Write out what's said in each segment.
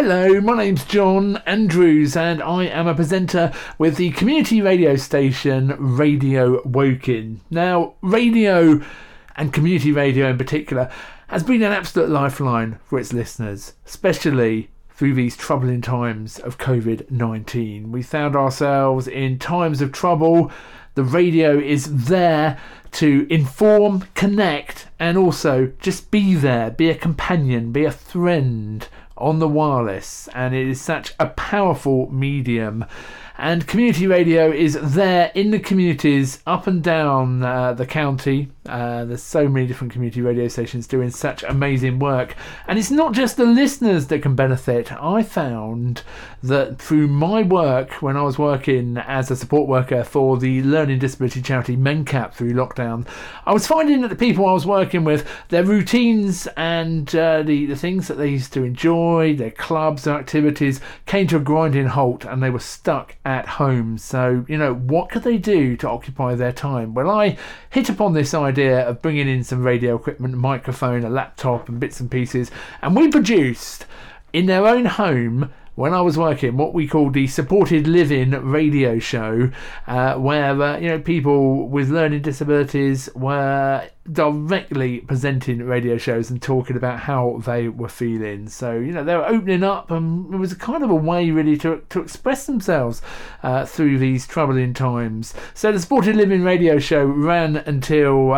Hello, my name's John Andrews and I am a presenter with the community radio station Radio Woking. Now, radio and community radio in particular has been an absolute lifeline for its listeners, especially through these troubling times of COVID-19. We found ourselves in times of trouble. The radio is there to inform, connect, and also just be there, be a companion, be a friend on the wireless, and it is such a powerful medium. And community radio is there in the communities up and down the county. There's so many different community radio stations doing such amazing work. And it's not just the listeners that can benefit. I found that through my work, when I was working as a support worker for the learning disability charity MenCap through lockdown, I was finding that the people I was working with, their routines and the things that they used to enjoy, their clubs and activities, came to a grinding halt and they were stuck at home. So, what could they do to occupy their time? Well, I hit upon this idea of bringing in some radio equipment, a microphone, a laptop and bits and pieces, and we produced in their own home, when I was working, what we called the supported living radio show, where people with learning disabilities were directly presenting radio shows and talking about how they were feeling. So they were opening up, and it was kind of a way really to express themselves through these troubling times. So the supported living radio show ran until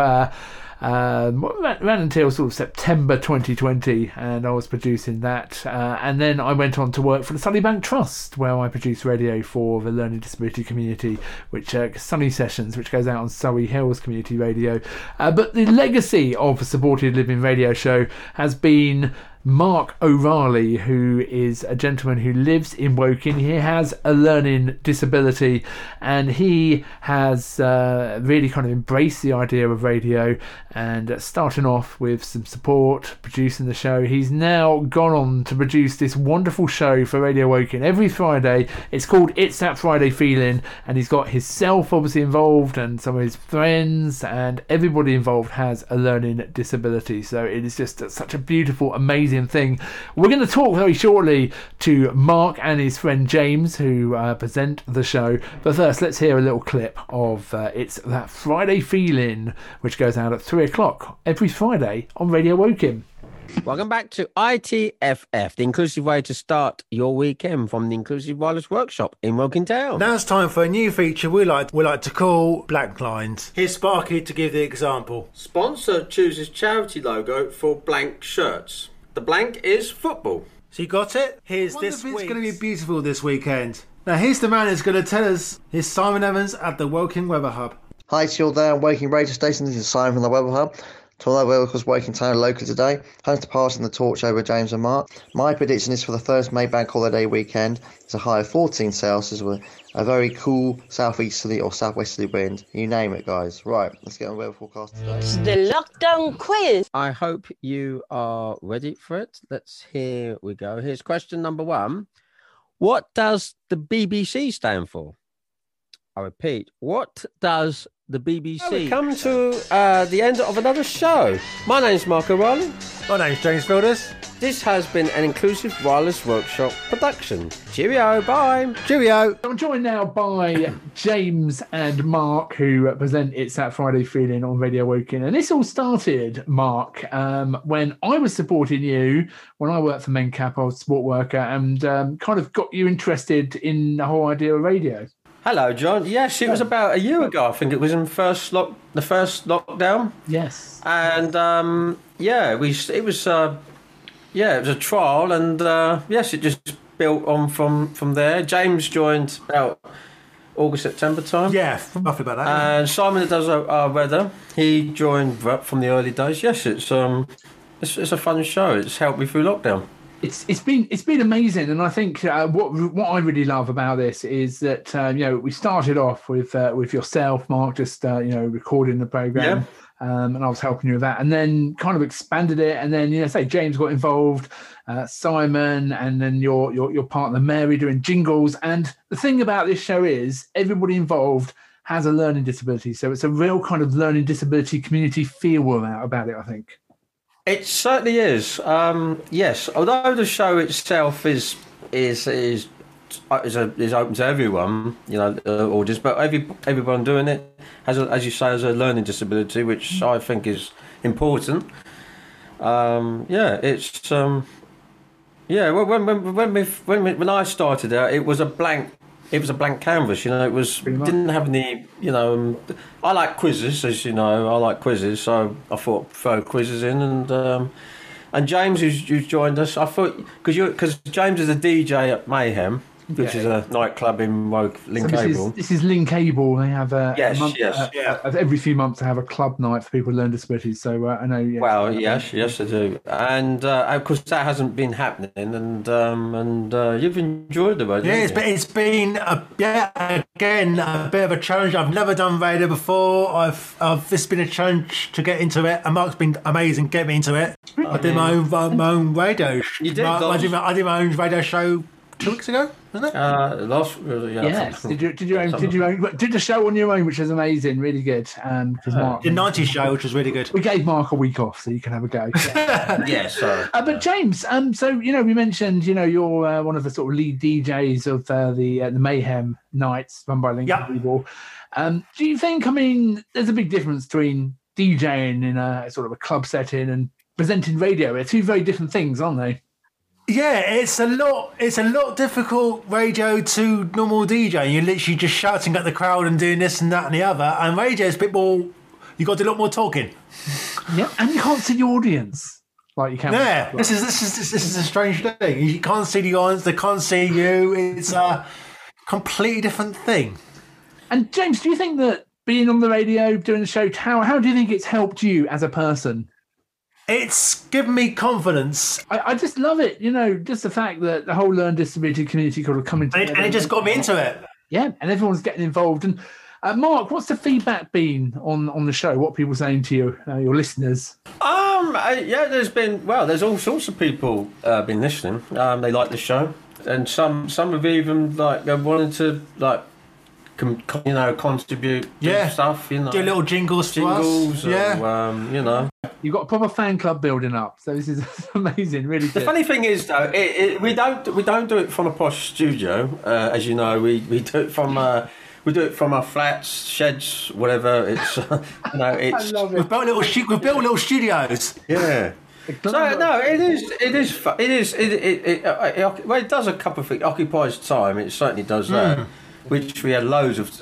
sort of September 2020, and I was producing that, and then I went on to work for the Sunnybank Trust, where I produce radio for the learning disability community, which Sunny Sessions, which goes out on Surrey Hills Community Radio. But the legacy of the supported living radio show has been Mark O'Reilly, who is a gentleman who lives in Woking. He has a learning disability, and he has really kind of embraced the idea of radio, and starting off with some support, producing the show. He's now gone on to produce this wonderful show for Radio Woking every Friday. It's called It's That Friday Feeling, and he's got himself obviously involved, and some of his friends, and everybody involved has a learning disability. So it is just such a beautiful, amazing thing. We're going to talk very shortly to Mark and his friend James, who present the show. But first, let's hear a little clip of It's That Friday Feeling, which goes out at 3 o'clock every Friday on Radio Woking. Welcome back to ITFF, the inclusive way to start your weekend from the Inclusive Wireless Workshop in Woking Town. Now it's time for a new feature we like to call Blank Lines. Here's Sparky to give the example. Sponsor chooses charity logo for blank shirts. The blank is football. So you got it? Here's Wonder this if it's week. going to be beautiful this weekend. Now here's the man who's going to tell us. Here's Simon Evans at the Woking Weather Hub. Hi to you all there on Woking Radio Station. This is Simon from the Weather Hub. To all our vehicles Woking Town local today, home to passing the torch over James and Mark. My prediction is for the first May Bank Holiday weekend. It's a high of 14 Celsius with a very cool southeasterly or southwesterly wind. You name it, guys. Right, let's get on the weather forecast today. It's the lockdown quiz. I hope you are ready for it. Here we go. Here's question number 1. What does the BBC stand for? I repeat, what does the BBC... We come to the end of another show. My name's Mark O'Reilly. My name's James Fielders. This has been an Inclusive Wireless Workshop production. Cheerio, bye. Cheerio. I'm joined now by James and Mark, who present It's That Friday Feeling on Radio Woking. And this all started, Mark, when I was supporting you, when I worked for MenCap. I was a support worker, and kind of got you interested in the whole idea of radio. Hello, John. Yes, it was about a year ago. I think it was in the first lockdown. Yes. And it was a trial, and yes, it just built on from there. James joined about August, September time. Yeah, roughly about that. And Simon, that does our weather, he joined from the early days. Yes, it's a fun show. It's helped me through lockdown. It's been amazing, and I think what I really love about this is that we started off with yourself, Mark, just recording the program, and I was helping you with that, and then kind of expanded it, and then say James got involved, Simon, and then your partner Mary doing jingles. And the thing about this show is everybody involved has a learning disability, so it's a real kind of learning disability community feel about it, I think. It certainly is. Yes, although the show itself is open to everyone, audience, but everyone doing it has, as you say, has a learning disability, which I think is important. It's Well, when I started out, it was a blank. It was a blank canvas, It didn't have any, I like quizzes, as you know. I like quizzes, so I thought I'd throw quizzes in, and James, who's joined us, I thought because James is a DJ at Mayhem, which is a nightclub in Linkable. This is Linkable. They have every few months they have a club night for people with learning disabilities. So I know. Yeah, well, yes, they do, and of course that hasn't been happening, and you've enjoyed the radio. Yeah, it's been a bit of a challenge. I've never done radio before. It's been a challenge to get into it, and Mark's been amazing getting me into it. I did my own radio. You did. I did my own radio show 2 weeks ago, wasn't it? Yes. Did the show on your own, which was amazing, really good. Because Mark the 90s show, which was really good. We gave Mark a week off, so you can have a go. Yeah, sorry. But James, so we mentioned, you're one of the sort of lead DJs of the Mayhem nights run by Linkable. Do you think? I mean, there's a big difference between DJing in a sort of a club setting and presenting radio. They're two very different things, aren't they? Yeah, it's a lot difficult radio to normal DJ. You're literally just shouting at the crowd and doing this and that and the other. And radio is a bit more. You got to do a lot more talking. Yeah, and you can't see the audience like you can. Yeah, this is a strange thing. You can't see the audience. They can't see you. It's a completely different thing. And James, do you think that being on the radio doing the show, how do you think it's helped you as a person? It's given me confidence. I just love it, just the fact that the whole learning disability community could have come into it. And it just got me into it. Yeah, and everyone's getting involved. And Mark, what's the feedback been on the show? What are people saying to you, your listeners? There's all sorts of people been listening. They like the show. And some have even wanted to contribute stuff, do little jingles for us. Or, You've got a proper fan club building up, so this is amazing, really good. The funny thing is, though, we don't do it from a posh studio, as you know. We do it from our flats, sheds, whatever. It's it's. I love it. We've built little studios. Yeah. So no, it is. It does a couple of things. It occupies time. It certainly does that. Which we had loads of,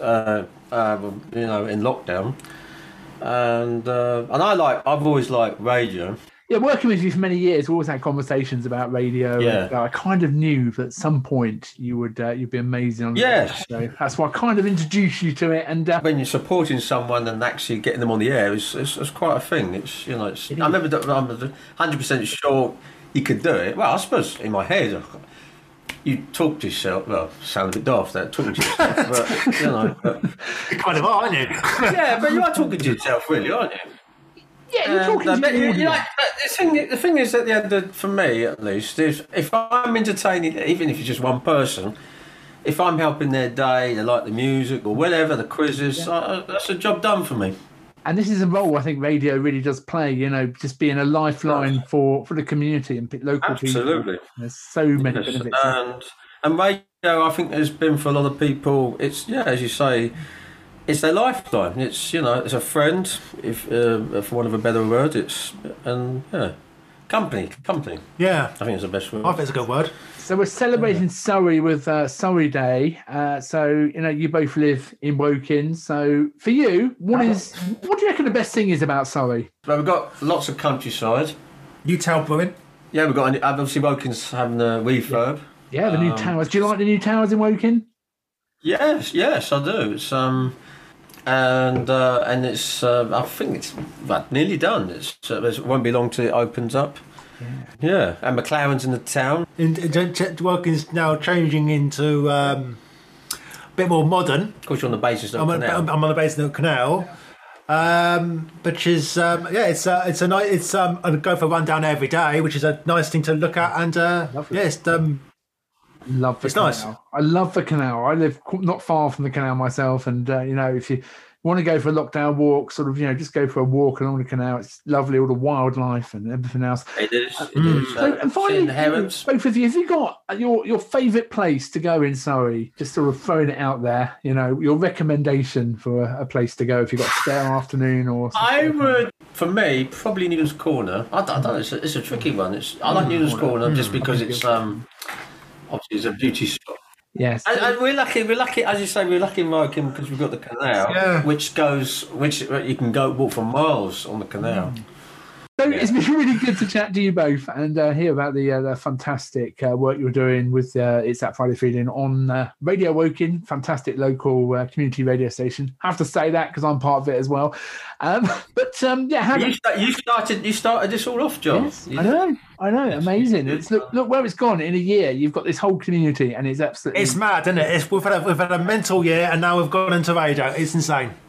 in lockdown, and I've always liked radio. Yeah, working with you for many years, we always had conversations about radio. Yeah, and, I kind of knew that at some point you'd be amazing on the radio. So that's why I kind of introduced you to it. And when you're supporting someone and actually getting them on the air, it's quite a thing. I remember I'm 100% sure you could do it. Well, I suppose in my head. You talk to yourself. Well, sound a bit daft that talking to yourself, but you kind of are, aren't you? Yeah, but you are talking to yourself, really, aren't you? Yeah, you're talking to the thing is, at the end, for me at least, if I'm entertaining, even if it's just one person, if I'm helping their day, they like the music or whatever, the quizzes, that's a job done for me. And this is a role I think radio really does play, just being a lifeline for the community and local people. Absolutely. There's so many benefits. And radio, I think, has been for a lot of people, it's, as you say, it's their lifeline. It's, it's a friend, if for want of a better word. Company. Yeah. I think it's the best word. I think it's a good word. So we're celebrating Surrey with Surrey Day. So you both live in Woking. So for you, what do you reckon the best thing is about Surrey? Well, we've got lots of countryside. Newtown Brewing. Yeah, we've got obviously Woking's having a refurb. Yeah, the new towers. Do you like the new towers in Woking? Yes, I do. It's and it's I think it's nearly done. It won't be long till it opens up. Yeah, and McLaren's in the town. Woking's now changing into a bit more modern. Of course, you're on the basis of the canal. I'm on the basis of the canal, which is it's a nice. I go for a run down every day, which is a nice thing to look at, and love the canal. Nice. I love the canal. I live not far from the canal myself, and if you want to go for a lockdown walk, sort of, just go for a walk along the canal. It's lovely, all the wildlife and everything else. It is. So, and finally, the herons. both of you, have you got your favourite place to go in Surrey? Just sort of throwing it out there, your recommendation for a place to go if you've got a spare afternoon or something. I would, for me, probably Newlands Corner. I don't know, it's a tricky one. I like Newlands Corner just because it's obviously it's a beauty spot. Yes, and we're lucky. As you say, we're lucky in Woking because we've got the canal, which you can go walk for miles on the canal. So it's been really good to chat to you both and hear about the fantastic work you're doing with It's That Friday Feeling on Radio Woking, fantastic local community radio station. I have to say that because I'm part of it as well. You started this all off, John. Yes, I know, amazing. It's look where it's gone in a year. You've got this whole community, and it's absolutely mad, isn't it? We've had a mental year, and now we've gone into radio. It's insane.